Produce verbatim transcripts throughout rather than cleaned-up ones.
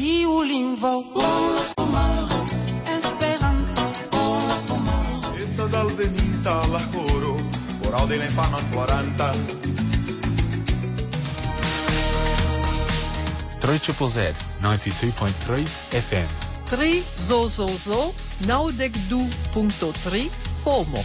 kiu lingvo homaro Esperanto homaro Estas alveninta la koro por aŭdi la infanon ploranta three triple Z ninety-two point three F M tri zo zo zo naŭdek du punkto tri FOMO.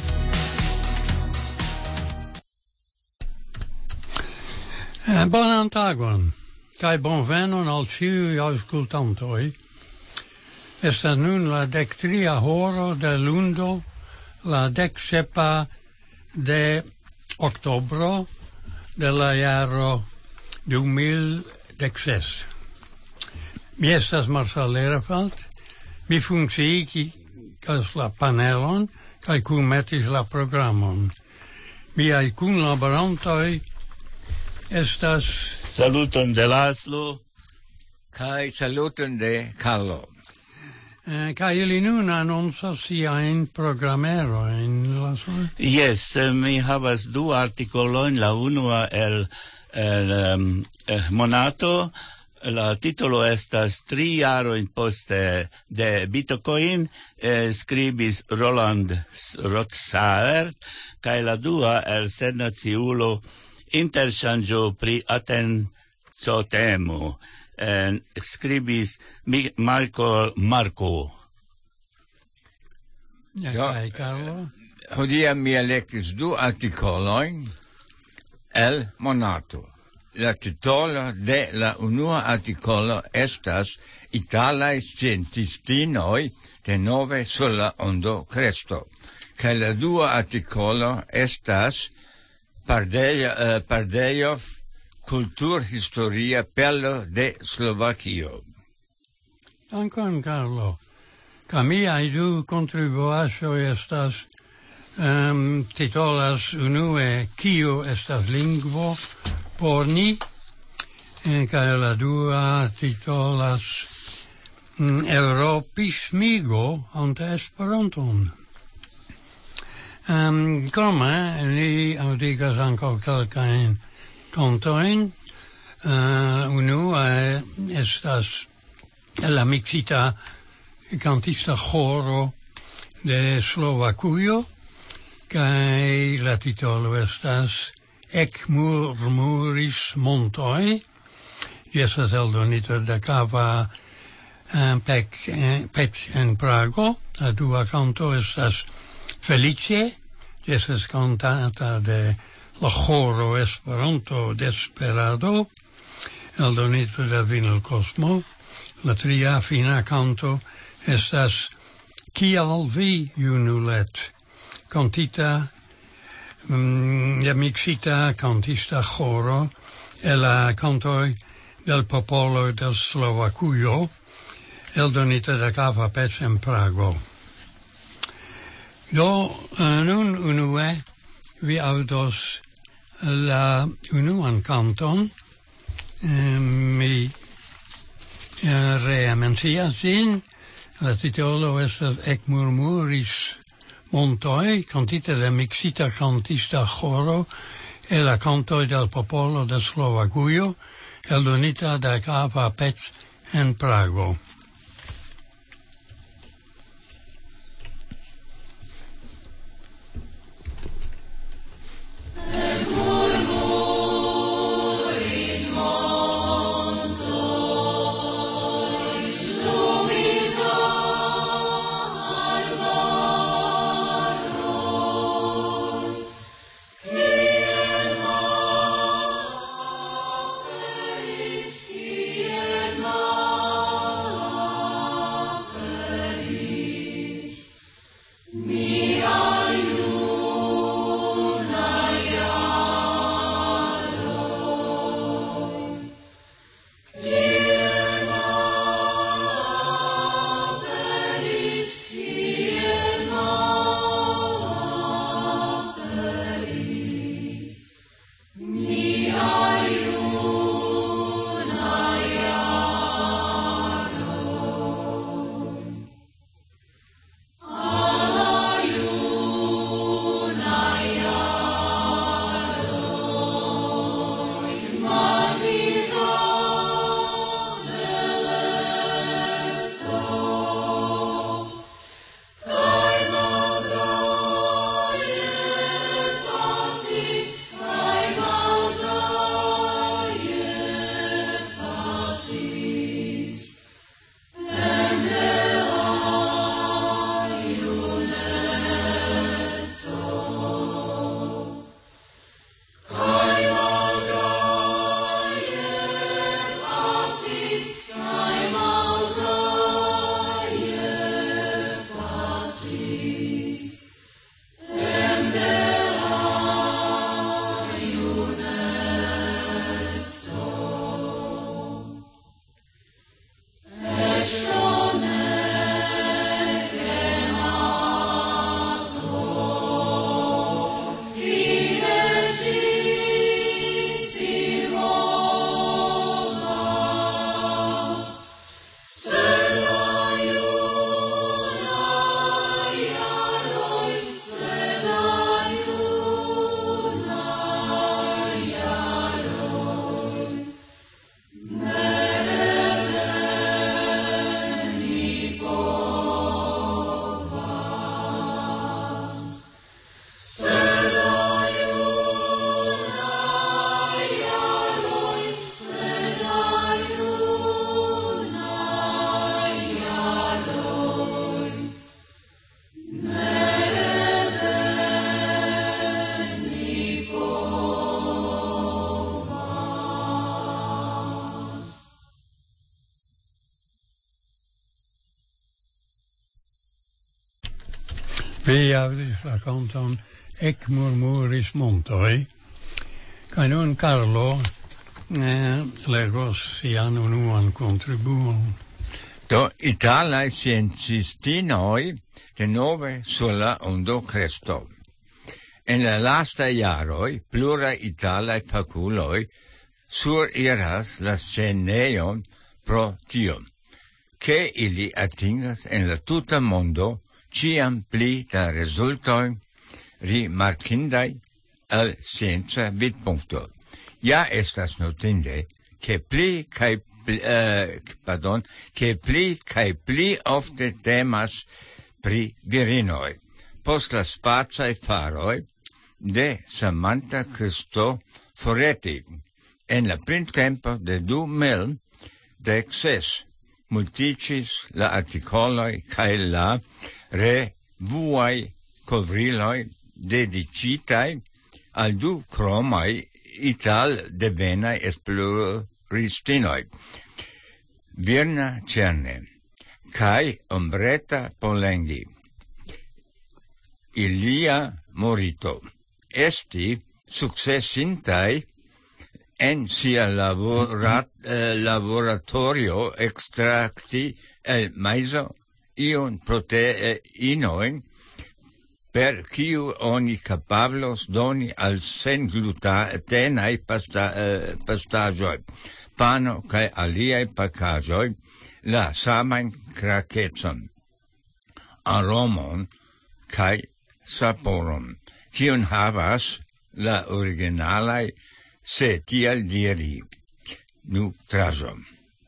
Eh, bonan tagon, kaj bonvenon al ĉiuj aŭskultantoj. Estas nun la dektria horo de lundo, la deksepa de oktobro de la jaro du mil dekses. Mi estas Marcel Lerefeld, mi funkciigas la panelon kaj kunmetis la programon. Miaj kunlaborantoj estas saluton de Laszlo kaj saluton de Carlo. Eh, kaj ili nun anoncas siajn programerojn, Laszlo? Yes, eh, mi havas du artikolojn, la unua el, el um, eh, monato. La titolo estas tri jarojn poste de Bitcoin, eh, skribis Roland Rotsaert, kaj la dua el Sennaciulo interŝanĝo pri atencotemo, eh, skribis Mi- Marco Marco. Ja, kaj Carlo? Hodiaŭ mi elektis du artikolojn el Monato. La titolo de la unua artikolo estas Italaj scientistinoj de nove sur la ondo kresto. Kaj la dua artikolo estas Pardejo, uh, Pardejov kulturhistoria perlo de Slovakio. Dankon, Carlo. Kaj miaj du kontribuaĵoj estas um, titolas unue Kio estas lingvo por ni, eh, kaj la dua titolas mm, Europismigo ante Esperanton. Um, krome, li aŭdigas ankaŭ kelkajn kantojn. Uh, unua estas la miksita kantista ĥoro de Slovakujo, kaj la titolo estas Ec murmuris montoi, ĝi estas eldonita de Cava eh, Pec, eh, Pec en Prago. La dua canto estas Felice, ĝi estas cantata de la ĥoro Esperanto Desperado, eldonita de Vinil Cosmo. La tria fina canto estas Kial vi, junulet, cantita Mm, la mixita cantista choro e la cantoi del popolo del Slovakujo, eldonita da Cava Pec en Prago. Do, uh, nun unue vi audos la unuan canton, um, mi uh, reamencias in, la titolo estas Ec murmuris montoi, cantita de mixita cantista choro e la canto del popolo de Slovakujo, eldonita da Cava Pec en Prago. Oh Vi audis la canton Ec murmuris montoi, ca nun Carlo eh, legos sian unuan contribuon. Do Italae sciencistinoi de nove sola ondo Christo. En la lasta iaroi, plura Italae faculoi sur iras la sceneion pro tio, che ili atingas en la tuta mondo ciam pli da resultoi rimarcindai al scienza vidpuncto. Ja estas notinde che pli kai uh, pardon che pli kai pli ofte temas pri virinoi post la spazai faroi de Samantha Cristo Foretti en la printempo de du mil dexes multicis la articoloi kai la revuai covriloi dedicitai al du cromai ital devenai esploristinoi. Virna Cerne kai Ombretta Polenghi. Ilia Morito. Esti successintai en sia laborat, eh, laboratorio extracti el maiso ion proteinoin per kiu oni capablos doni al sen glutenai pasta, eh, pastagioi, pano cae aliai pacagioi, la samain craquetson, aromon cae saporon, kiun havas la originalai se tial diri nutrajon.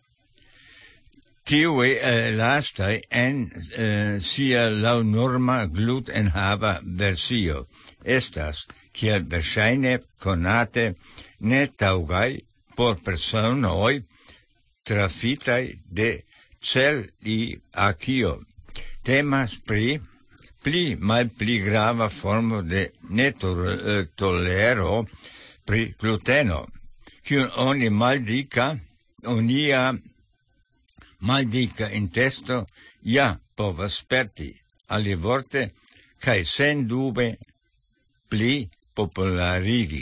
Tiui eh, lastai en eh, sia lau norma glut en hava versio estas, kiel verŝajne konate ne taugai por personoi trafitai de celiakio. Temas pri pli mal pli grava formo de netolero pri gluteno, kiun oni maldica onia maldica in testo ja povas sperti alivorte cae sen dube pli popularigi.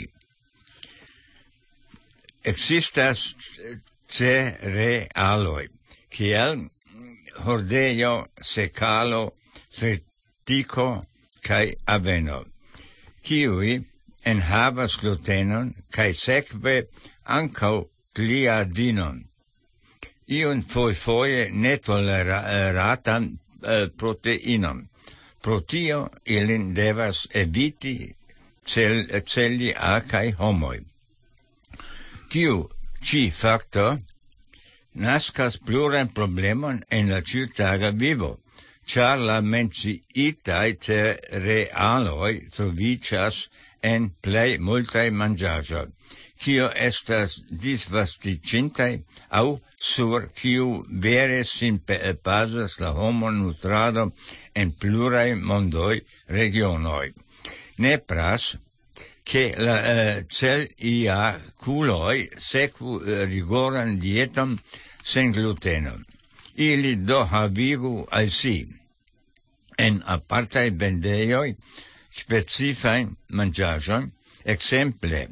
Existas cerealoi, kiel hordeio, secalo, tritico cae aveno, kiui enhavas glutenon cae sekve ancau gliadinon. Iun foi foie netoleratan uh, proteinon. Pro tio ilin devas eviti cel, celi acai homoi. Tiu ci facto nascas pluran problemon en la ciutaga vivo, char la menciitai cerealoi trovicias en plei multae mangiajo, kio estas disvasticintai au sur kiu vere sin pasas la homo nutrado en plurae mondoi regionoi. Nepras che la uh, celiaculoi secu uh, rigoran dietam sen gluteno. Ili do havigu al si en apartae vendeioi specifain mangiajon, exemple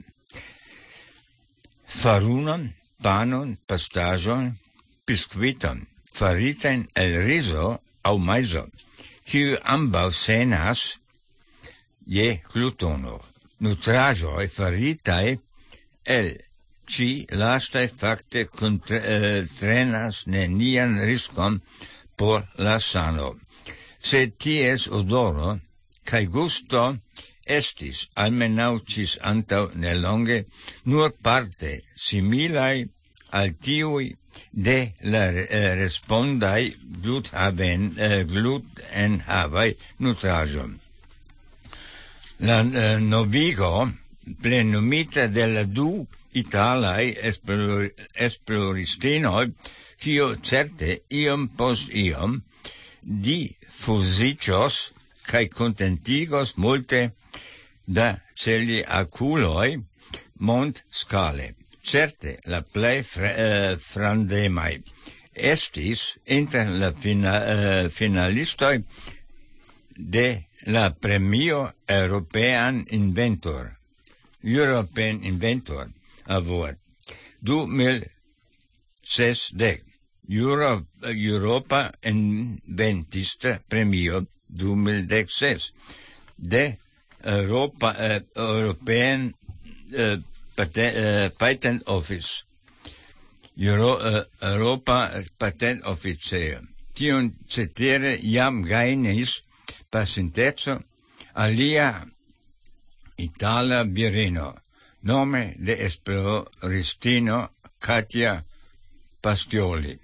farunon, panon, pastajon, biscuiton, fariten el riso au maiso, kiu ambau senas je glutono. Nutrajoi faritae el ci lastae facte trenas nenian riscon por la sano. Se ties odoro cae gusto estis almenau cis antau nelonge nur parte similai al tiui de la eh, respondai glut haven eh, glut en havai nutrajon. La eh, novigo plenumita de la du italai esplor, esploristinoi, kio certe iom post iom diffusicios cae contentigos multe da celiaculoi mont scale. Certe la plei fre, uh, frandemai estis inter la fina, uh, finalistoi de la premio European Inventor, European Inventor Award du mil sesdek, Euro, Europa Inventista Premio du mil dekses, de Europa, uh, European uh, Patent, uh, Patent Office, Euro, uh, Europa Patent Office. Tion cetere jam gainis pasinteco alia itala virino, nome de esploristino Katia Pastioli.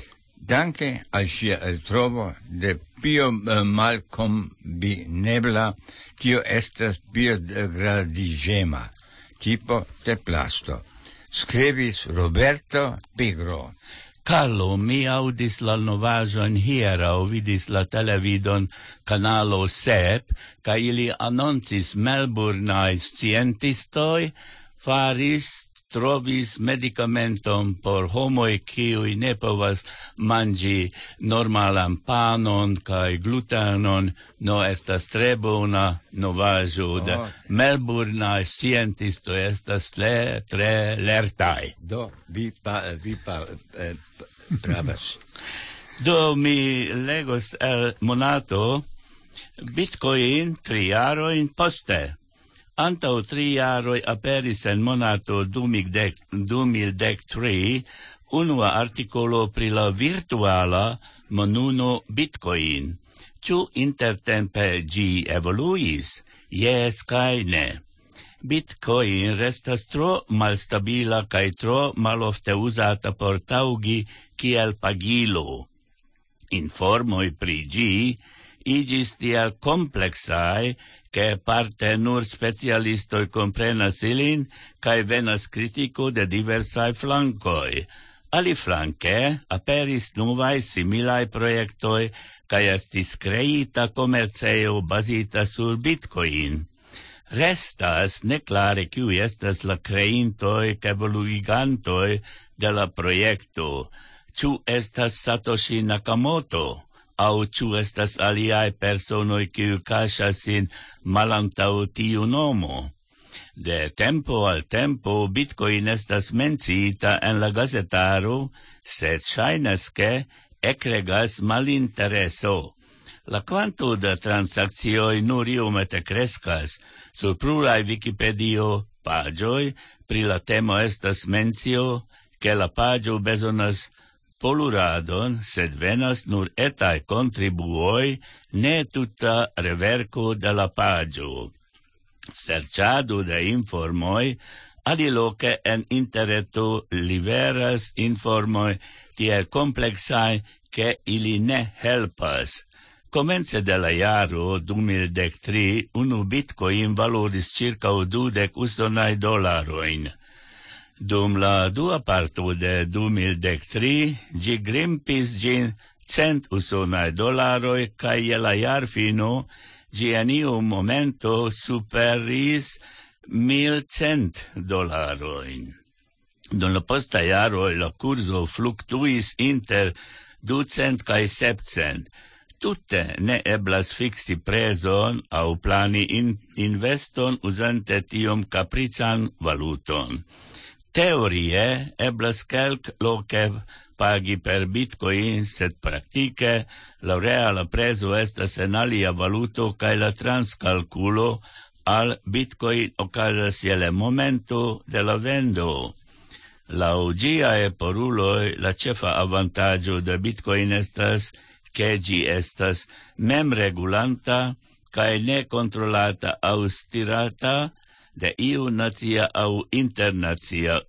Danke al sia eltrovo de pio uh, malcombinebla, tio estas biodegradigema, tipo de plasto. Scribis Roberto Pigro. Carlo, mi audis la novaĵon hieraŭ, vidis la televidon kanalo sep, kaj ili anoncis melburnaj scientistoj faris trovis medicamenton por homoj kiuj ne povas manĝi normalan panon kaj glutenon. No, estas tre bona novaĵo de Oh. melburnaj sciencistoj, estas tre tre lertaj. Do, vi, pa, vi pa, eh, pravas. Do mi legos el monato Bitcoin tri jarojn poste. Antau tri jaroj aperis en monato du mil dek tri unua artikolo pri la virtuala monuno Bitcoin. Ĉu intertempe ĝi evoluis? Jes kaj ne. Bitcoin restas tro malstabila kaj tro malofte uzata por taŭgi kiel pagilo. Informoj pri ĝi igis tiel complexae, che parte nur specialistoi comprenas ilin, cae venas critico de diversae flancoi. Aliflanque, aperis novae similae proiectoi, cae estis creita commerceo basita sur Bitcoin. Restas neclare qui estas la creintoi ca evoluigantoi de la proiecto. Ciu estas Satoshi Nakamoto? Au ciu estas aliae personoi kiu casas sin malantau tiu nomo. De tempo al tempo Bitcoin estas menciita en la gazetaro, sed ŝajnas ke ekregas malintereso. La quanto de transakcioj nur iomete kreskas. Sur pluraj Wikipedio paĝoj pri la temo estas mencio, ke la paĝo bezonas poluradon, sed venas nur etaj contribuoj, ne tuta reverko de la paĝo. Serĉado de informoj aliloke en interreto liveras informoj tiel kompleksaj, ke ili ne helpas. Komence de la jaro du mil dek tri unu bitcoin valoris circa dudek usonaj dolarojn. Dum la dua parto de du mil dek tri, ĝi grimpis ĝin cent usonaj dolaroj kaj je la jarfino ĝi en iu momento superis mil cent dolarojn. Dum la posta jaroj la kurzo fluktuis inter ducent kaj sepcent. Tutte ne eblas fixi prezon au plani in investon uzante tiom caprican valuton. Teorie eblas kelk loke pagi per bitcoin, sed praktike la reala prezo estas en alia valuto kaj la transkalkulo al bitcoin okazas je la momento de la vendo. Laŭ ĝiaj poruloj la ĉefa avantaĝo de bitcoin estas che gi estas memregulanta cae necontrolata au stirata de iu nacia au internacia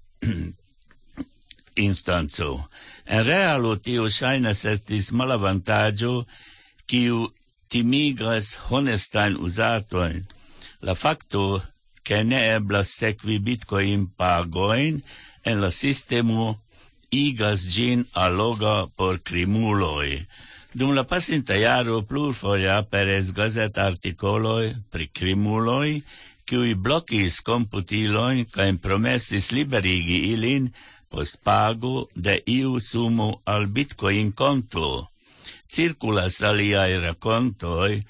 instanzo. En realo tio ŝajnas estis malavantaggio kiu timigas honestajn uzatojn. La fakto che ne eblas sekvi bitcoin pagojn en la sistemo igas ĝin alloga por krimuloj. Dum la pasinta jaro plurfoje aperis gazetartikoloj pri krimuloj, kiuj blokis komputilojn kaj promesis liberigi ilin post pago de iu sumo al bitcoin konto. Cirkulas aliaj rakontoj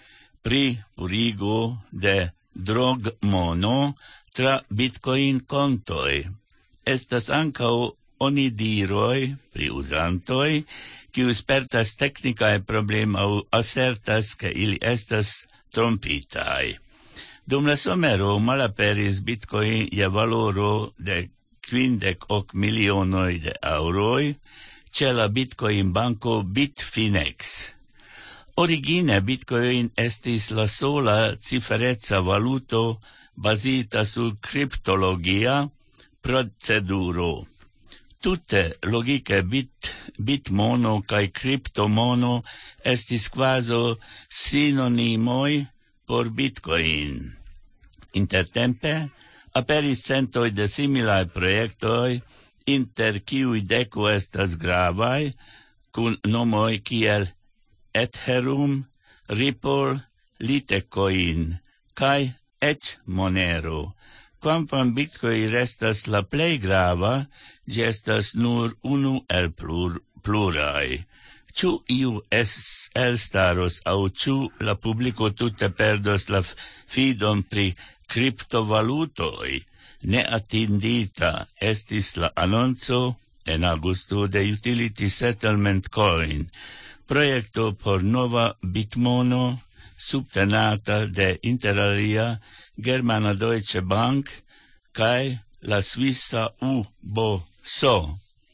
pri purigo de drogmono tra bitcoin contoi. Estas ancao onidiroi pri usantoi, kiu spertas technicae problem au assertas che ili estas trompitai. Dum la somero malaperis bitcoin je valoro de quindec hoc milionoi de euroi, ce la bitcoin banco Bitfinex. Origine bitcoin estis la sola ciferezza valuto basita su criptologia proceduro. Tutte logike bit, bitmono cae criptomono estis quaso sinonimoi por bitcoin. Intertempe aperis centoi de similae proiectoi, inter kiui deco estas gravai, cun nomoi kiel Ethereum, Ripple, Litecoin, cae ec Monero. Quamquam bitcoin restas la plei grava, gi estas nur unu el plur, plurai. Ciu iu es elstaros, au ciu la publico tutte perdos la fidon pri criptovalutoi, neatindita estis la annonzo en augusto de Utility Settlement Coin, proiecto por nova bitmono subtenata de inter alia Germana Deutsche Bank cae la Suissa U B O S O.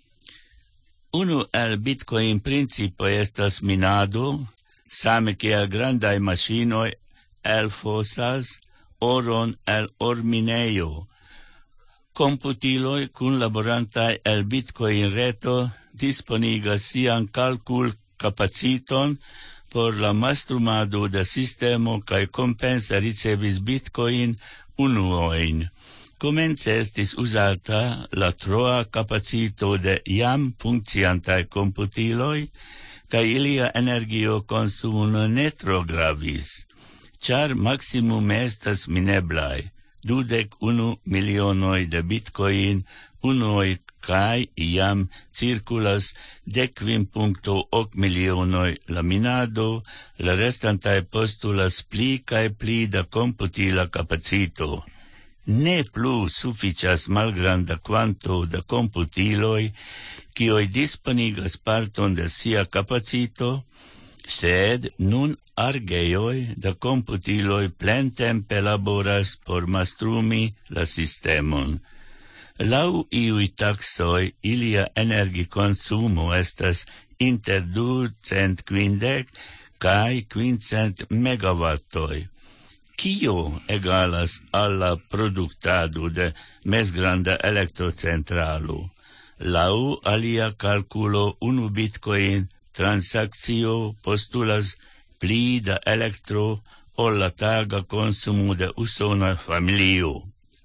Unu el bitcoin principoi estas minado, same kiel grandai machinoi elfosas oron el ormineio. Computiloi cun laborantai el bitcoin reto disponigas sian calcul capaciton por la mastrumado de sistemo cae compensa ricevis bitcoin unuoin. Comence estis usata la troa capacito de iam funcciantae computiloi, cae ilia energio consumo ne tro gravis, char maximum estas mineblai, dudec unu milionoi de bitcoin, unoi cae iam circulas decvin puncto hoc milionoi la minado, la restantae postulas pli cae pli da computila capacito. Ne plu sufficias malgranda quanto da computiloi, quioi disponigas parton de sia capacito, sed nun argeioi da computiloi plentempe laboras por mastrumi la sistemon. Lau iui taxoi ilia energi consumo estas inter ducent quindec cae quincent megawattoi. Kio egalas alla productado de mesgranda elektrocentralo? Lau alia calculo unu bitcoin transaccio postulas pli da elektro ol la taga consumo de usona familio.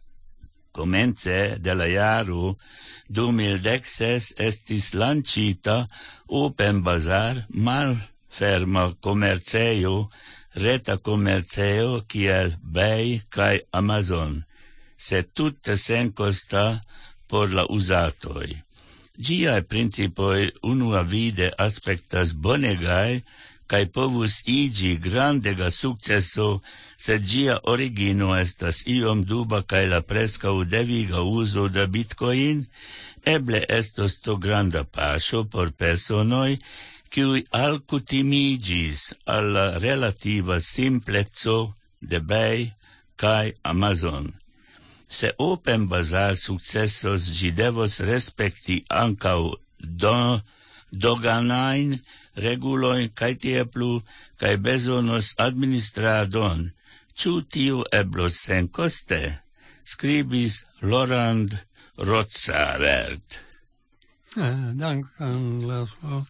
Comence de la jaro du mil dek-ses estis lancita Open Bazaar malferma komercejo, reta komercejo kiel eBay kaj Amazon, sed tute senkosta por la uzatoj. Giae principoi unuavide aspectas bonegaj kaj povus igi grandega successo, sed gia origino estas iom duba kaj la preskaŭ deviga uzo de bitcoin eble estos to granda paŝo por personoj kiuj alkutimigis al la relativa simpleco de eBay kaj Amazon. Se Open Bazaar successos, gi devos respekti ankaŭ do, doganain reguloin kaj tie plu kaj bezonos administradon. Ĉu tio eblos senkoste? Skribis Laurent Rotsavert. Uh, Dankon, Laszlo.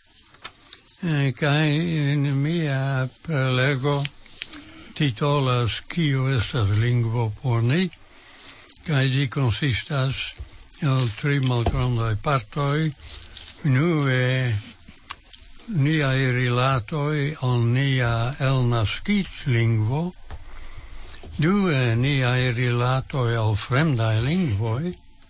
Uh, kaj in mia prelego titolas Kio estas lingvo por ni, kaj ĝi konsistas el tri malgrandaj partoj. Unue niaj rilatoj al nia elnaskitlingvo, due niaj rilatoj al fremdaj lingvoj,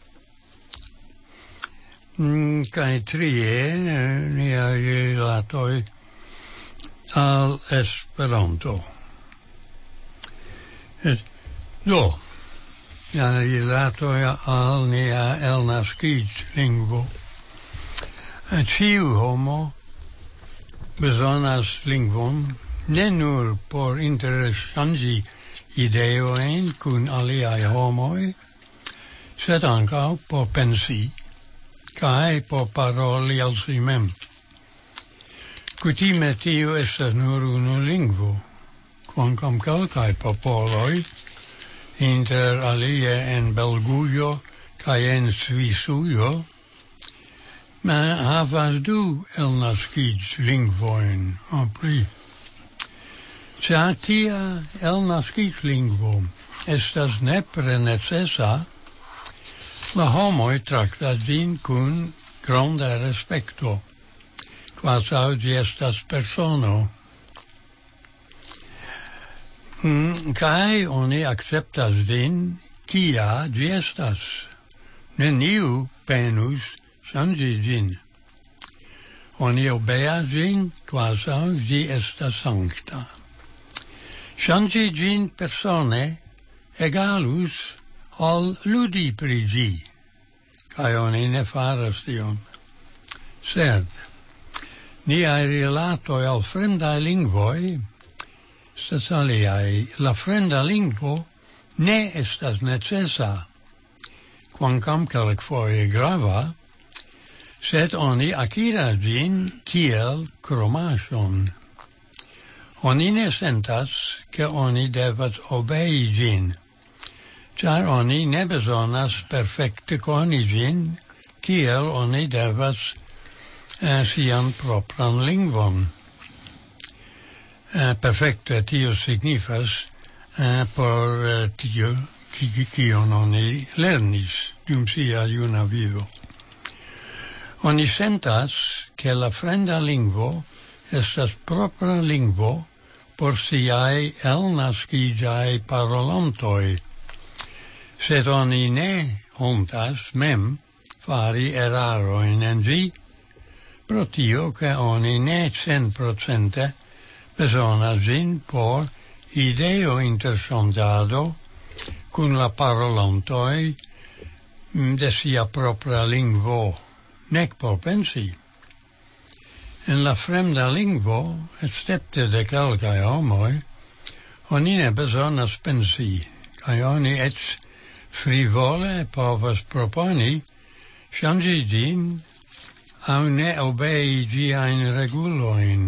kaj trie niaj rilatoj al Esperanto. Do, ja rilato al nia el nascit lingvo. Ciu homo bezonas lingvon ne nur por interessangi ideoen kun aliai homoi, sed ancau por pensi, cae por paroli al si mem. Cutime tio estas nur unu lingvo, quancam calcae popoloi, inter alie en Belguio cae en Svisujo, ma havas du elnaskids lingvoin, o pli. Cia tia elnaskids lingvo estas nepre necessa, la homoi tractas din cun granda respecto, quasau gi estas persono. Mm, cae oni acceptas din kia gi estas. Neniu penus changi gin. Oni obeas gin quasau gi estas sancta. Changi gin persone egalus al ludi pri gi, cae oni ne faras tion. Sed, niai rilatoi al fremdae lingvoi, estas aliai, la fremda lingvo ne estas necessa, quancam calcfoie grava, sed oni acquiras gin kiel cromajon. Oni ne sentas che oni devas obei gin, char oni ne besonas perfecte coni gin, kiel oni devas eh, sian propran lingvon. Eh, perfecte tio signifas eh, por eh, tio kion oni lernis dum sia juna vivo. Oni sentas che la fremda lingvo estas propra lingvo por siai elnaskigiai parolantoi, sed oni ne hontas mem fari eraroin en gi, pro tio che oni ne cent procente besonas gin por ideo interchangiado cun la parolantoi de sia propra lingvo, nec por pensi. En la fremda lingvo, excepte de calcae homoi, oni ne besonas pensi, cae oni ec frivole povas proponi changi gin au ne obei giain reguloin.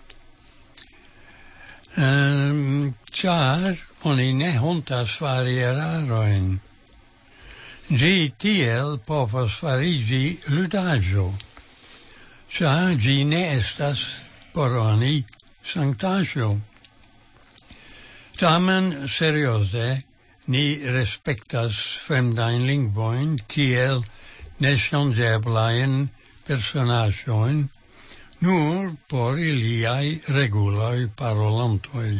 Um, char oni ne hontas fari eraroin. Gi tiel povas farigi ludaggio, char gi ne estas por oni sanctaggio. Tamen seriose ni respectas fremdain lingvoin kiel nechangeblain personagioin nur por iliai reguloi parolantoi.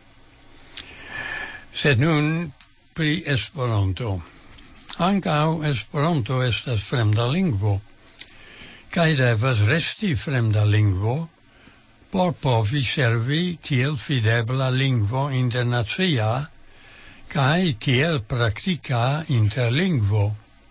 Sed nun pri Esperanto. Ancau Esperanto estas fremda lingvo, cae devas resti fremda lingvo por povi servi kiel fidebla lingvo internacia cae kiel practica interlingvo.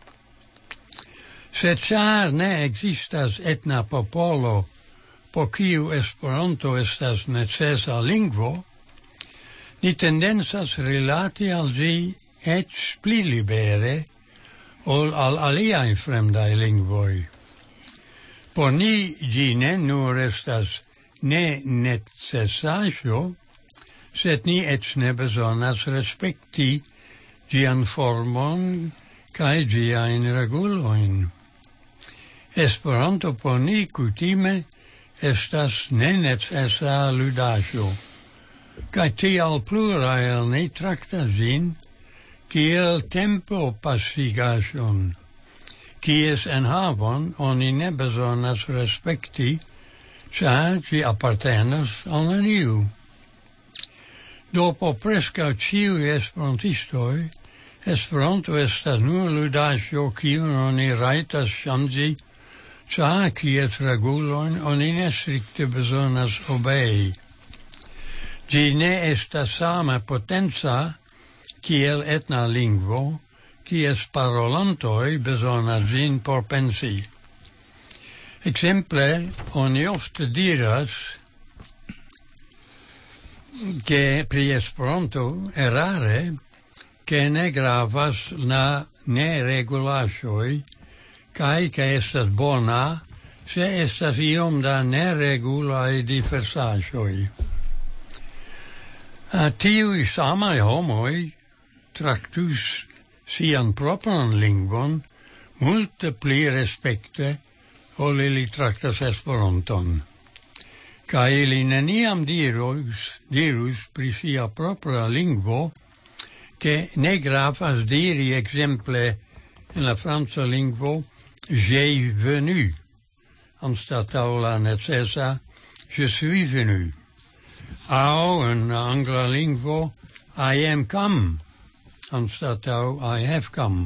Sed char ne existas etna popolo po kiu Esperanto estas necessa lingvo, ni tendensas rilati al gi ec pli libere ol al aliai fremdae lingvoi. Por ni gi ne nur estas ne necessajo, sed ni ec ne besonas respecti gian formon cae giain reguloin. Esperanto por ni cutime estas ne necessa ludaggio, cae tial plurae el ni tractas gin kiel tempo passigajon, kies en havon oni ne besonas respecti, char gi appartenas al neniu. Dopo prescau ciui esperantistoi, Esperanto estas nur ludaggio kiun oni raitas changi, char kies reguloin oni ne stricte besonas obei. Gi ne estas same potenza kiel etna lingvo, kies parolantoi besonas gin por pensi. Exemple, oni ofte diras che pri Esperanto erare che ne gravas la neregulaĵoj kaj ke estas bona se estas iom da neregulaj diversaĵoj. Tiuj samaj homoj traktus sian propran lingvon multe pli respekte ol ili traktas Esperanton. Kaj ili neniam dirus, dirus pri sia propra lingvo che ne gravas diri exemple in la franca lingvo j'ai venu, anstataŭ la necesa je suis venu. Aŭ in angla lingvo I am come, anstataŭ I have come.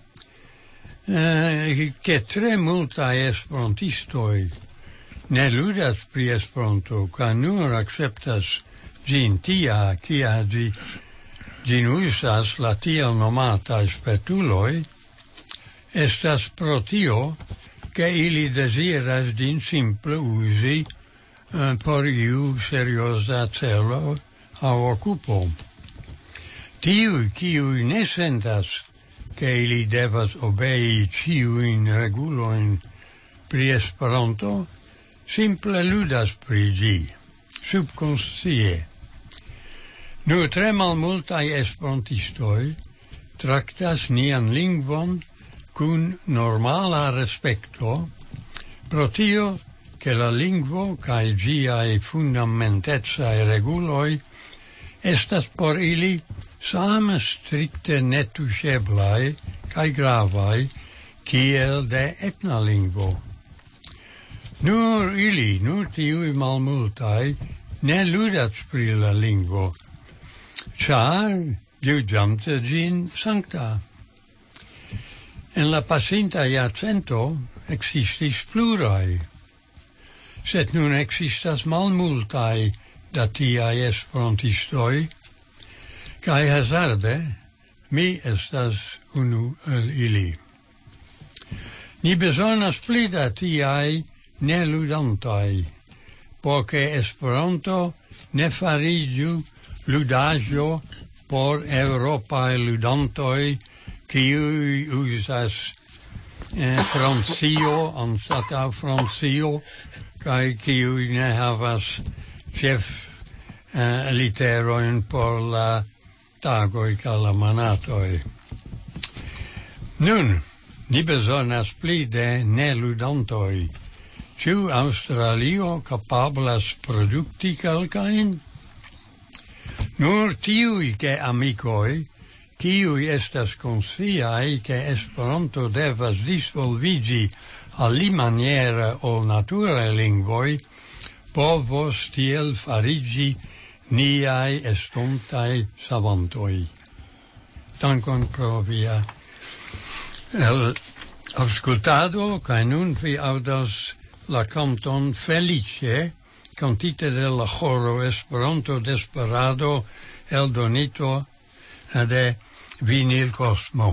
Uh, che tre multaj esperantistoj ne ludas pri Esperanto, kaj nur akceptas ĝin tia, kia ĝi Gin usas la tiel nomata spertuloi, estas pro tio che ili desiras din simple usi uh, por iu seriosa celo au occupo. Tiui, kiui ne sentas che ili devas obei ciuin reguloin pri Esperanto, simple ludas pri gi, subconscie. Nur tre malmultaj esperantistoj traktas nian lingvon kun normala respekto, pro tio che la lingvo kaj ĝiaj fundamentecaj reguloj estas por ili same strikte netuŝeblaj kaj gravaj kiel de etna lingvo. Nur ili, nur tiuj malmultaj, ne ludas pri la lingvo, ĉar juĝante ĝin sankta. En la pasinta jarcento ekzistis pluraj, sed nun ekzistas malmultaj da tiaj esperantistoj, kaj hazarde mi estas unu el ili. Ni bezonas pli da tiaj neludantaj, por ke Esperanto ne fariĝu ludaĵo por eŭropaj ludantoj, kiuj uzas eh, Francio anstataŭ Francio, kaj kiuj ne havas ĉef eh, literojn por la tagoj kaj la monatoj. Nun, ni bezonas pli de neludantoj. Ĉu Aŭstralio kapablas produkti kelkajn? Nur tiuj geamikoj, kiuj estas konsciaj ke Esperanto devas disvolviĝi alimaniere ol naturaj lingvoj, povos tiel fariĝi niaj estontaj savantoj. Dankon pro via aŭskultado, kaj nun vi aŭdas la canton Felice, cantite de la choro Esperanto Desperado, eldonito de Vinil Cosmo.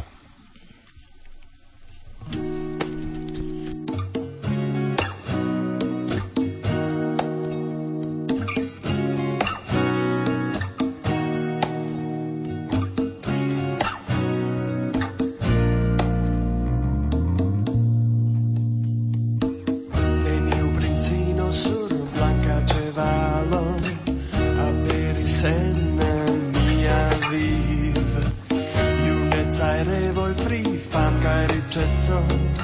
Revoj fri, fam kaj riĉeco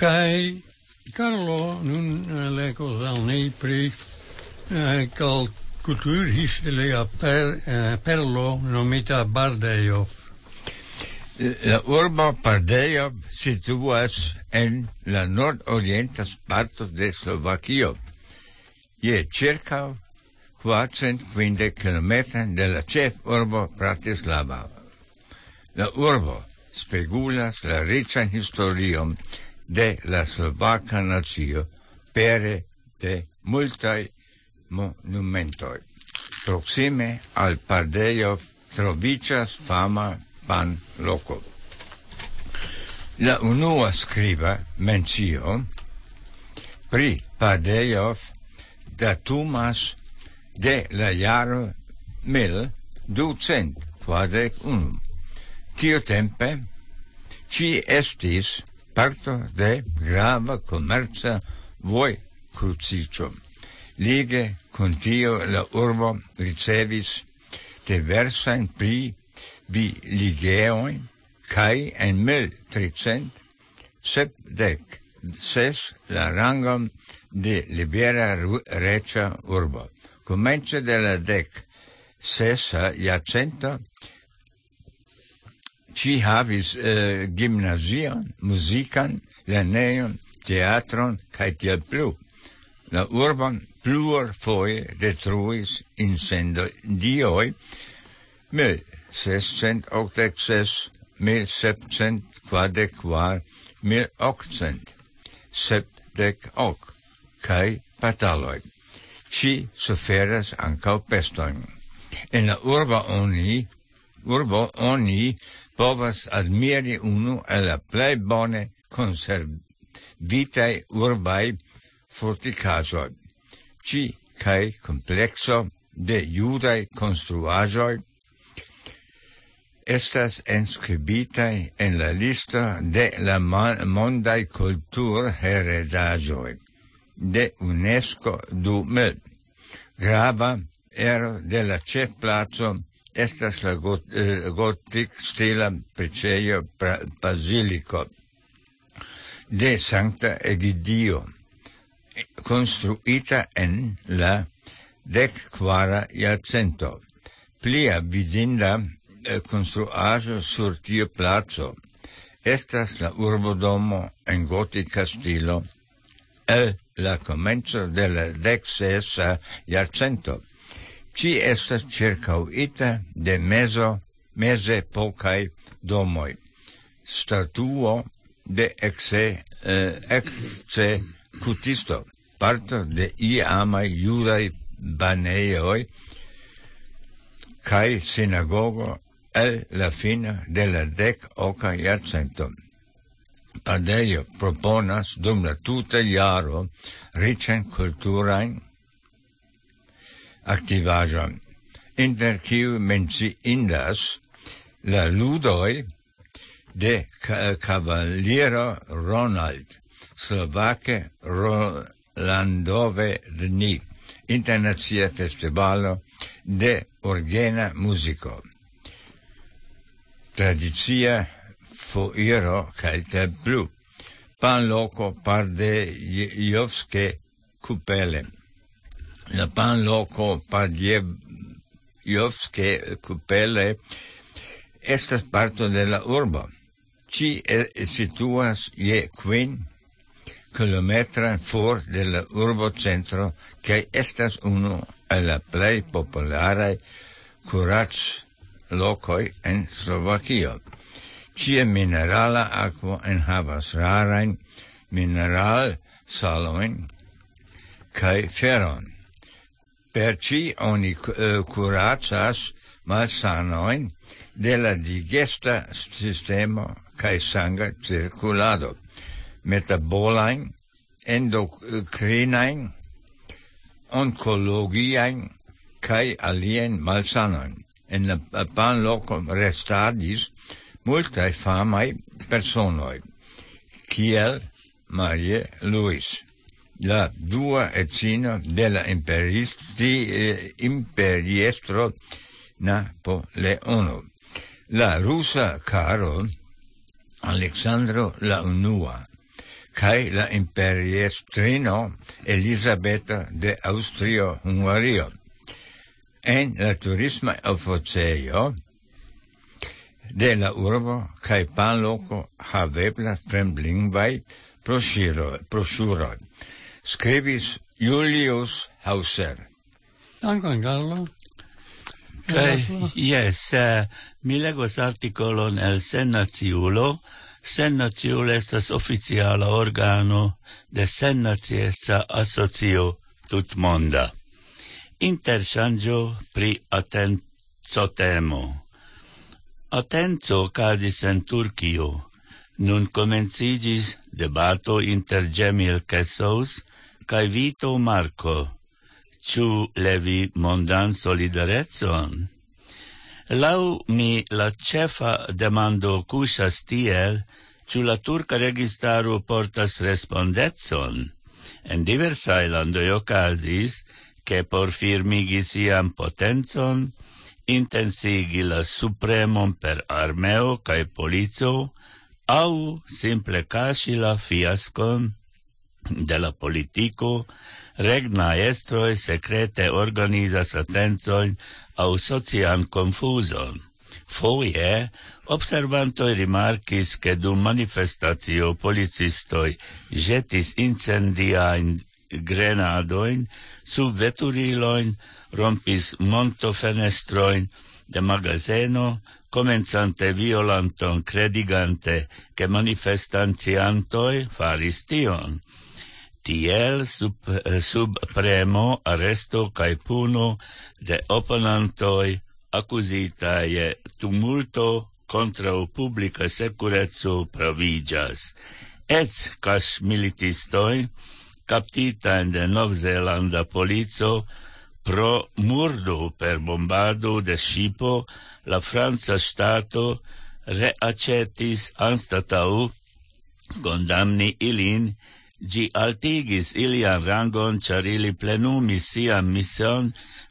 Kai Carlo nun uh, legos al ni pri uh, cal kulturhistoria per uh, perlo nomita Bardejov. La urbo Bardejov situas en la nordorienta parto de Slovakio, je circa quattrocentquindec kilometri de la ĉefurbo Bratislava. La urbo spegulas la riĉan historion de la slovaka nacio pere de multaj monumentoj. Proksime al Bardejov troviĝas fama banloko. La unua skriba mencio pri Bardejov datumas de la jaro mil ducent kvardek unu. Tiutempe ci estis parto de grava komerca vojkruciĝo. Lige kun tio la urbo ricevis diversajn privilegiojn kaj en mil tricent sepdek ses la rangon de libera reĝa urbo. Komence de la dek sesa jarcento ci havis eh, gimnazion, muzikan, lernejon, teatron kaj tiel plu. La urbon plurfoje detruis incendioj mil sescent okdek ses, mil sepcent kvardek kvar, mil okcent sepdek ok kaj bataloj. Ci suferas ankaŭ pestojn. En la urbo oni urbo oni povas admiri unu el la plej bone konservitaj urbaj fortikaĵoj. Ci kaj komplekso de judaj konstruaĵoj estas enskrbitaj en la listo de la mondaj kulturheredaĵoj de UNESCO du mil. Grava ero de la ĉefplaco estas la got, eh, gotik stila preĝejo Baziliko de Sankta Egidio, konstruita en la dekkvara jarcento. Plia vidinda eh, konstruaĵo sur tiu placo estas la urbodomo en gotika stilo el la komenco de la deksesa jarcento. Ci estas ĉirkaŭita de mezo mezepokaj domoj. Statuo de ekse eh, ekzekutisto, parto de iamaj judaj banejoj kaj sinagogo el la fino de la dek oka jarcento. Bardejov proponas dum la tuta jaro riĉajn kulturajn aktivaĵon, inter kiuj menciindas la ludoj de Kavaliero Ronald, slovake Rolandove dni, internacia festivalo de orgena muziko. Tradicia foiro kaj tiel plu. Panloko Bardejovske kupele. La panloko Bardejovske kupele estas parto de la urbo. Ci situas je kvin kilometrojn for de la urbocentro kaj estas unu el la plej popularaj kuraclokoj en Slovakio. Ĉie minerala akvo enhavas rarajn mineralsalojn kaj feron. Per ci oni uh, kuracas malsanojn de la digesta sistemo kaj sanga cirkulado, metabolajn, endokrinajn, onkologiajn kaj aliajn malsanojn. En la panloko restadis multaj famaj personoj, kiel Marie Louise, la dua edzino de la imperisti, eh, imperiestro Napoleono, la rusa caro Aleksandro la unua, kai la imperiestrino Elisabeta de Austrio-Hungario. En la turisma oficejo de la urbo kai panloko havebla fremdlingvaj broŝuroj, skribis Julius Hauser. Dankon, Carlo. Kai, yes, uh, mi legos articolon el Sennaciulo. Sennaciulo estas oficiala organo de Sennaciesa Asocio tutmonda. Interŝanĝo pri atensotemo. Atenco okazis en Turkio. Nun komenciĝis debato inter Cemil Kessous kaj Vito Marko. Ĉu levi mondan solidarecon? Laŭ mi la ĉefa demando kuŝas tiel, ĉu la turka registaro portas respondecon. En diversaj landoj okazis, ke por firmigi sian potencon, intensigi la supremon per armeo kaj polico, aŭ simple kaŝi la fiaskon de la politiko, regna estroj sekrete organizas atencojn aŭ socian konfuzon. Foje observantoj rimarkis, ke dum manifestacio policistoj ĵetis incendiajn grenadojn sub veturilojn, rompis montofenestrojn de magazeno, komencante violanton kredigante, ke manifestanciantoj faris tion. Tiel sub, sub premo, arresto kaj puno de oponantoj akuzitaj je tumulto kontraŭ publika sekureco praviĝas. Eĉ kaŝmilitistoj, kaptitajn de Novzelanda polico, pro murdo per bombado de ŝipo, la franca ŝtato reaĉetis anstataŭ kondamni ilin, ĝi altigis ilian rangon, ĉar ili plenumis sian mision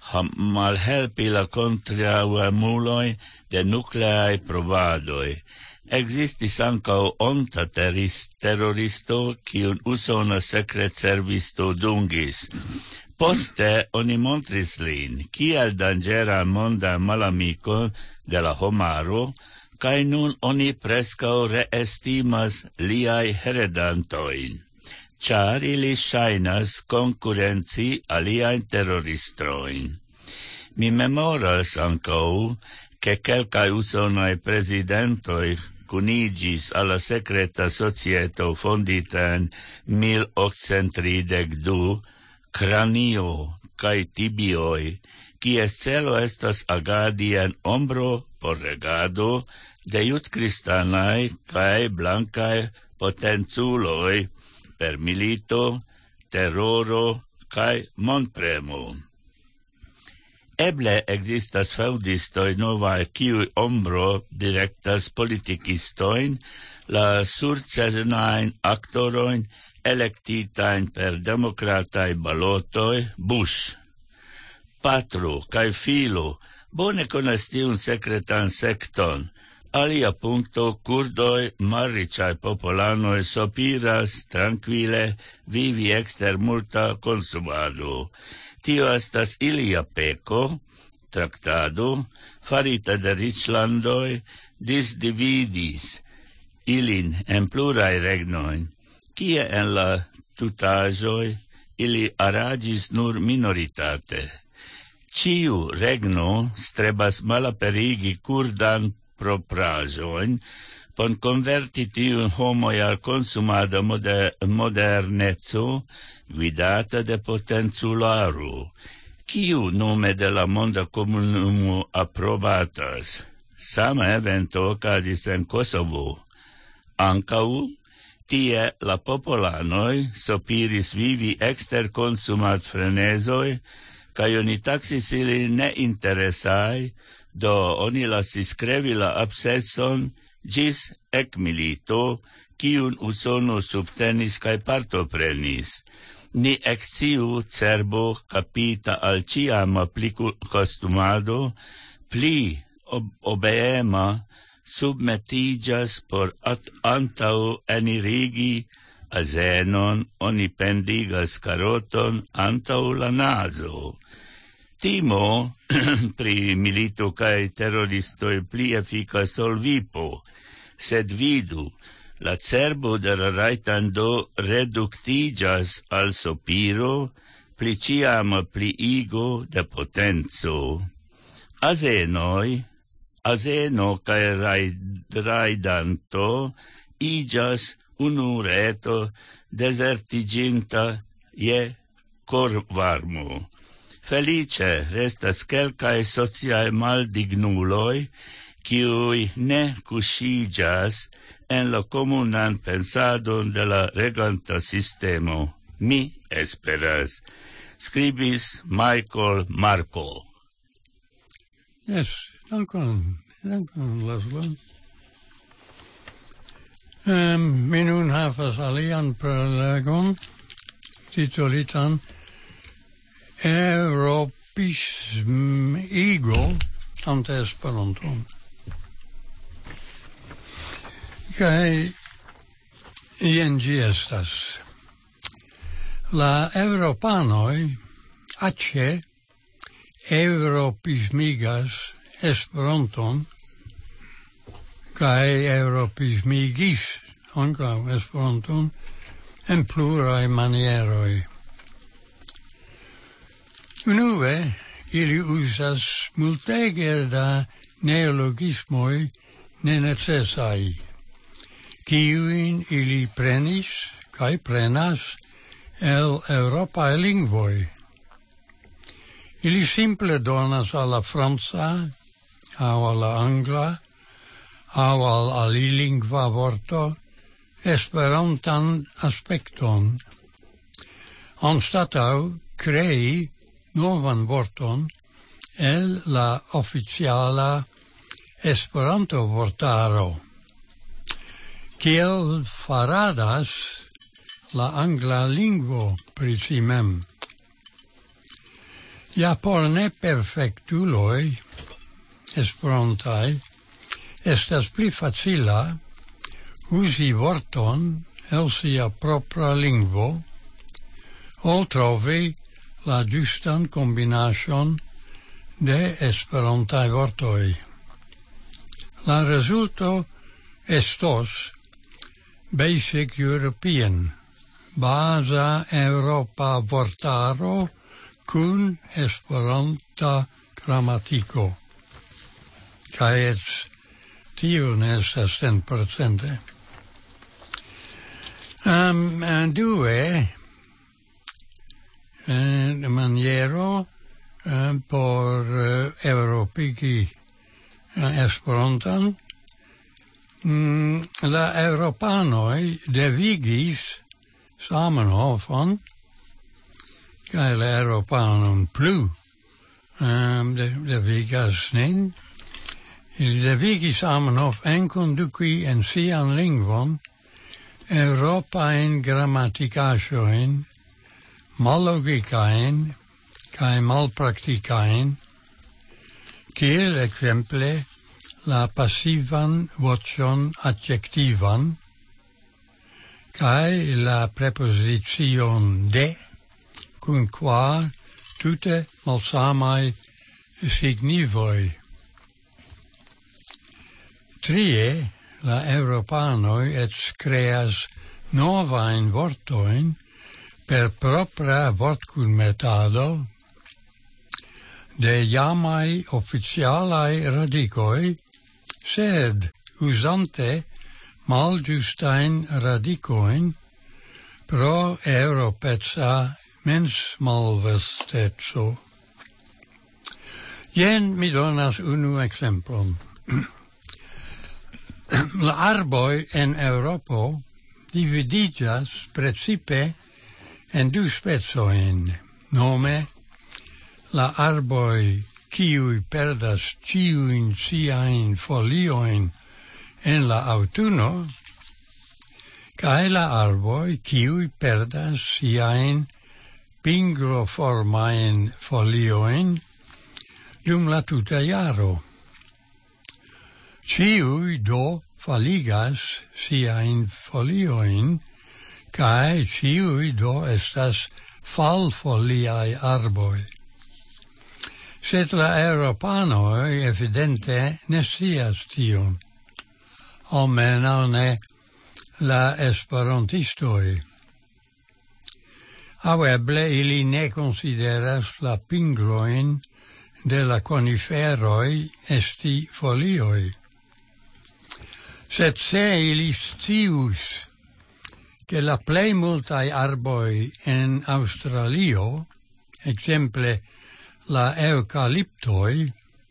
malhelpi la kontraŭemuloj de nukleaj provadoj. Ekzistis ankaŭ onta teroristo, kiun usona sekretservisto dungis. Poste oni montris lin kiel danĝeran mondan malamikon de la homaro, kaj nun oni preskaŭ reestimas liaj heredantojn, ĉar ili ŝajnas konkurenci aliajn teroristojn. Mi memoras ankaŭ, ke kelkaj usonaj prezidentoj kuniĝis al la sekreta societo fondita en mil okcent tridek du, Kranio kaj tibioj, kies celo estas agadi en ombro por regado de jutkristanaj kaj blankaj potenculoj per milito, terroro kaj mondpremo. Eble ekzistas feŭdistoj novaj, kiuj ombro direktas politikistojn, la surcenajn aktorojn elektitajn per demokrataj balotoj, Bush. Patro kaj filo bone konas tiun sekretan sekton. Alia punkto, kurdoj, malriĉaj popolanoj sopiras trankvile vivi ekster multa konsumado. Tio estas ilia peko, traktado, farita de riĉlandoj, disdividis ilin en pluraj regnojn, kie en la tutaĵoj ili aranĝis nur minoritate. Ĉiu regno strebas malaperigi kurdan propraĵojn por konverti tiujn homoj al konsumado moder- moderneco gvidata de potencularo, kiu nome de la monda komunumo aprobatas. Sama evento okazis en Kosovo. Ankaŭ tie la popolanoj sopiris vivi ekster konsumadfrenezoj, kaj oni taksis ilin neinteresaj, do oni lasis krevi la abseson ĝis ekmilito, kiun Usono subtenis kaj partoprenis. Ni eksciu cerbo kapita al ĉiama pli kostumado, pli ob- obeema submetiĝas por at- antaŭ enirigi azenon oni pendigas caroton antau la naso. Timo pri milito cae terroristoi pli efficas ol vipo, sed vidu, la cerbo de la raitando reductigas al sopiro, pli ciam pli igo de potenzo. Azenoi, azeno cae raidanto, igas unu reto desertiginta je corvarmo. Felice restas quelcae sociae maldignuloi, kiui ne cusigas en la comunan pensadon de la reganta sistemo. Mi esperas. Scribis Michael Marco. Yes, dankon, dankon, Laszlo. Um, mi nun havas alian prelegon, titolitan Europismigo ante Esperanto. Kaj jen ĝi estas. La Europanoj aĉe europismigas Esperanton kaj europismigis ankaŭ Esperanton en pluraj manieroj. Unue, ili uzas multege da neologismoj nenecesaj, kiujn ili prenis kaj prenas el Eŭropaj lingvoj. Ili simple donas al la franca aŭ al la angla aŭ al alilingva vorto esperantan aspekton. Anstataŭ krei novan vorton el la oficiala Esperanto vortaro. Kiel faradas la angla lingvo pri si mem. Ja por neperfektuloj esperantaj estas pli facila uzi vorton el sia propra lingvo ol trovi la ĝustan kombinaĵon de esperantaj vortoj. La rezulto estos Basic European, baza Europa vortaro kun Esperanta gramatiko. Kaj eĉ tio ne estas centprocente. Um, due, eh, maniero eh, por eh, europigi eh, Esperanton, mm, la Europanoj devigis Zamenhofon, kaj la Europanon plu um, de, devigas nin, ili devigis Zamenhof enkonduki en sian lingvon Europajn gramatikaĵojn, mallogikajn kaj malpraktikajn, kiel ekzemple la pasivan voĉon adjektivan kaj la prepozicion de, kun qua tute malsamaj signifoj. Trie, la Europanoj eĉ kreas novajn vortojn per propra vortkunmetado de jamaj oficialaj radikoj, sed uzante malĝustajn radikojn pro europeca mensmalvesteco. Jen mi donas unu ekzemplon. La arboj en Eŭropo dividiĝas precipe en du specojn, nome la arboj kiuj perdas ĉiujn siajn foliojn en la aŭtuno, kaj la arboj kiuj perdas siajn pingloformajn foliojn dum la tuta jaro. Ĉiuj do faligas siajn foliojn Kai ciui do estas falfoliae arboi. Sed la Europanoi evidente ne scias tion, almeno ne la esperantistoi. Au eble ili ne consideras la pingloin de la coniferoi esti folioi. Sed se ili scius che la plei multae arboi en Australio, exemple la eucalyptoi,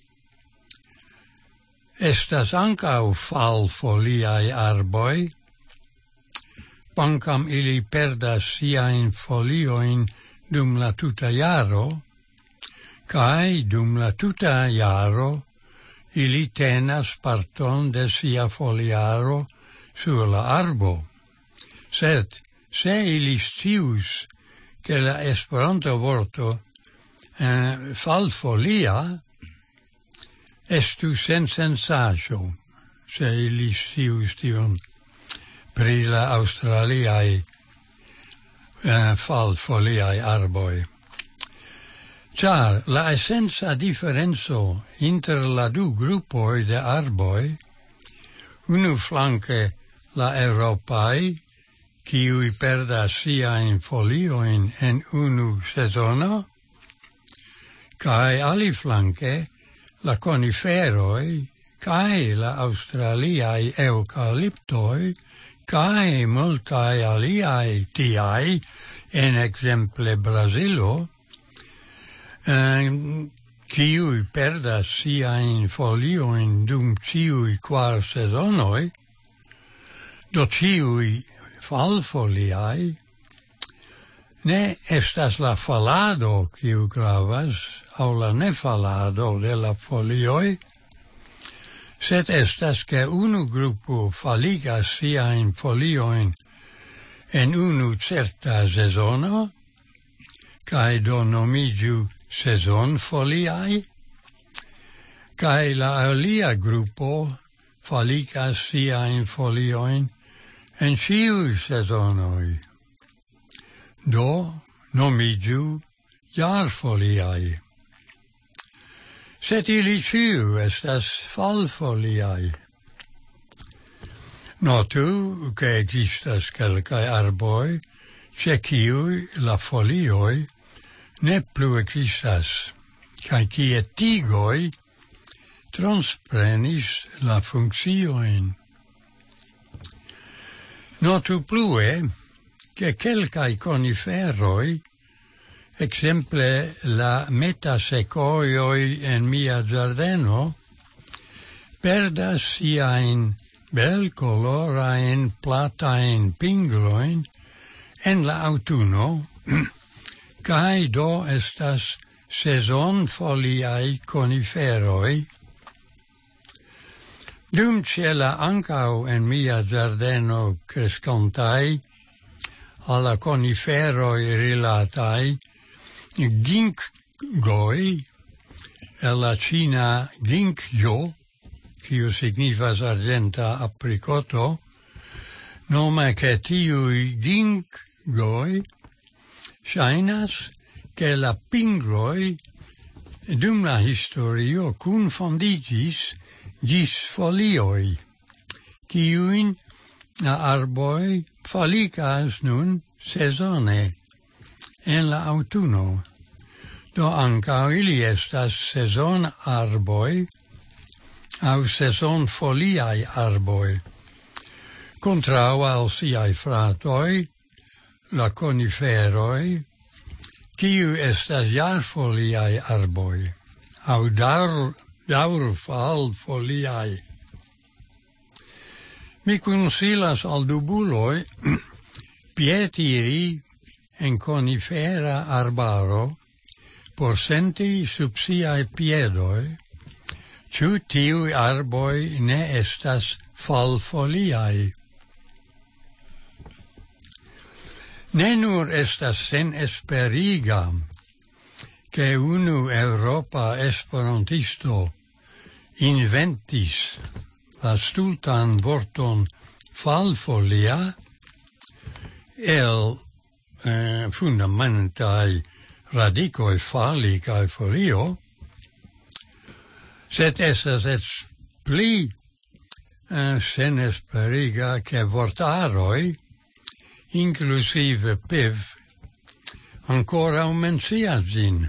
estas ancau falfoliae arboi, pancam ili perdas siain folioin dum la tuta jaro, cae dum la tuta jaro ili tenas parton de sia foliaro sur la arbo. Sed, se ili scius che la esperanto vorto eh, falfolia estu sen sensacio, se ili scius tion pri la australiae eh, falfoliae arboi. Char la essenza differenzo inter la du gruppoi de arboi, unu flanque la Europae, kiui perdas siain folioin en unu sezono, cae aliflanque la coniferoi, cae la australiae eucalyptoi, cae multae aliae tiai, en exemple Brasilo, kiui eh, perdas siain folioin dum ciui quar sezonoi, do ciui falfoliae, ne estas la falado kiu gravas, au la nefalado de la folioi, sed estas che unu gruppo faligas siain folioin en unu certa sezono, cae do nomigiu sezon foliae, cae la alia gruppo faligas siain folioin en ciui sezonoi. Do nomigiu jarfoliae. Sed ili ciu estas falfoliae. Notu che existas quelcae arboi, ce ciui la folioi ne plu existas, cae cie tigoi transprenis la functioin. Notu plue, che quelcae coniferoi, exemple la metasecoioi en mia giardeno, perdas siain bel colorain platain pingloin en la autuno, cae do estas sezon foliae coniferoi. Dum ciela ancau en mia giardeno crescontai, alla coniferoi rilatai, ginkgoi, e la Cina ginkgo, quiu signifas argenta apricoto, nome che tiui ginkgoi shainas che la pingloi dum la historio confondigis gis folioi, quiuin la arboi faligas nun sezone en la autuno. Do ancau ili estas sezon arboi au sezon foliae arboi. Contrau al siai fratoi, la coniferoi, quiu estas jarfoliae arboi, au daur, daurfal foliae. Mi consilas al dubuloi pietiri en conifera arbaro por senti sub siae piedoi, ciu tiui arboi ne estas falfoliae. Ne nur estas sen esperiga che unu Europa esperantisto inventis la stultan vorton falfolia, el eh, fundamentai radicoi fali cae folio, sed esas et pli uh, senesperiga che vortaroi, inclusive piv, ancora mencias gin.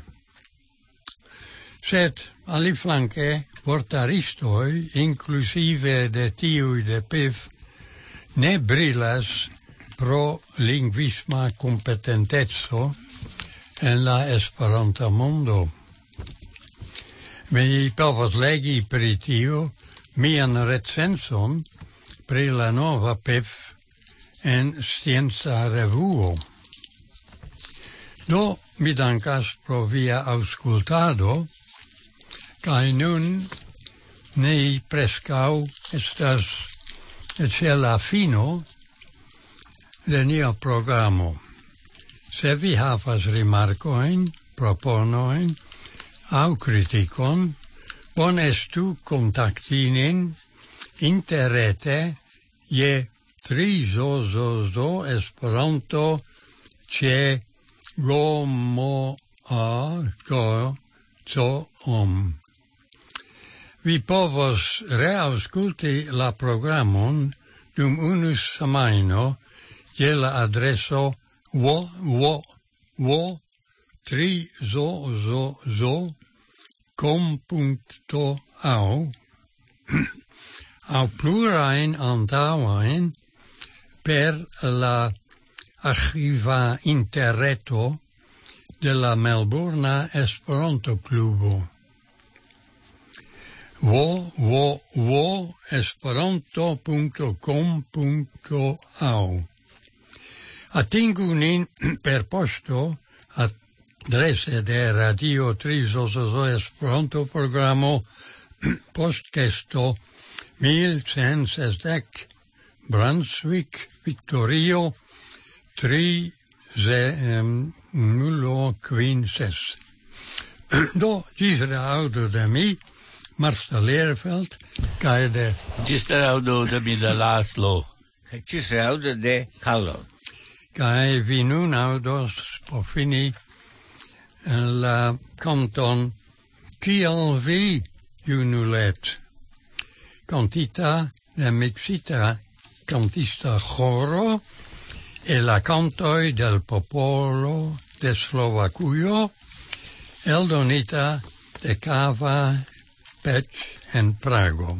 Sed aliflanque vortaristoi, inclusive de tiui de piv, ne brilas pro linguisma competentezo en la Esperanta mondo. Mi povas legi pri tio mian recenson pri la nova piv en Scienza Revuo. Do mi dankas pro via auscultado, kai nun nei prescau estas ce la fino de nia programo. Se vi havas rimarcoin, proponoin, au criticon, bon estu contactinin interrete je tri zo zo zo esperanto ce gomo a go zo om. Vi povos reausculti la programon dum unus semaino je la adreso wo wo wo tri zo zo zo com punto au au plurain antauain per la archiva interreto de la Melbourna Esperanto Klubo. wo wo wo esperanto punto com punto au. Atingu nin per posto adrese de Radio tri zo zo zo Esperanto programo postkesto mil cent sesdek Brunswick Victorio tri ze um, nulo quin ses. Do, gis de auto de mi, Marsta Leerveld, kai de... Gis de auto de mi de Laszlo. Gis de auto de Carlo. Kai vi nun autos po fini la canton Kiel vi junulet. Cantita de mixita cantista choro e la cantoi del popolo de Slovacuio eldonita de Cava Pec en Prago.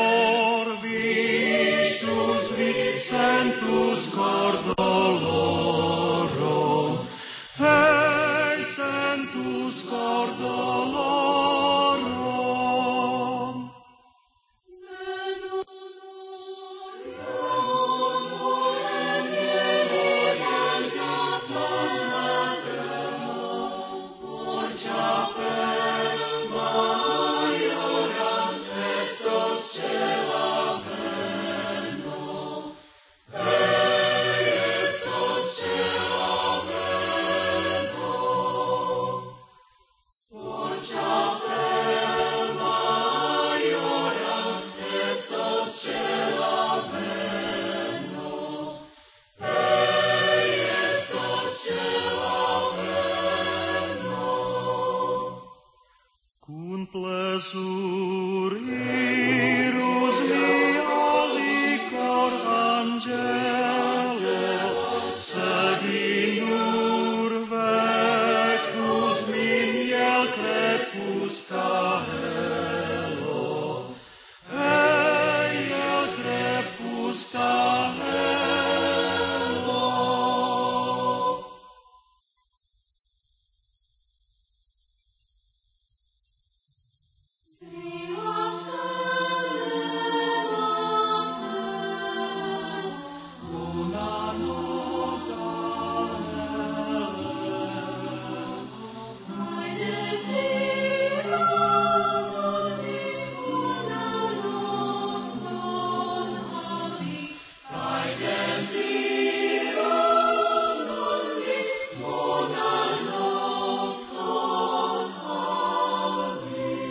Sentus cordolo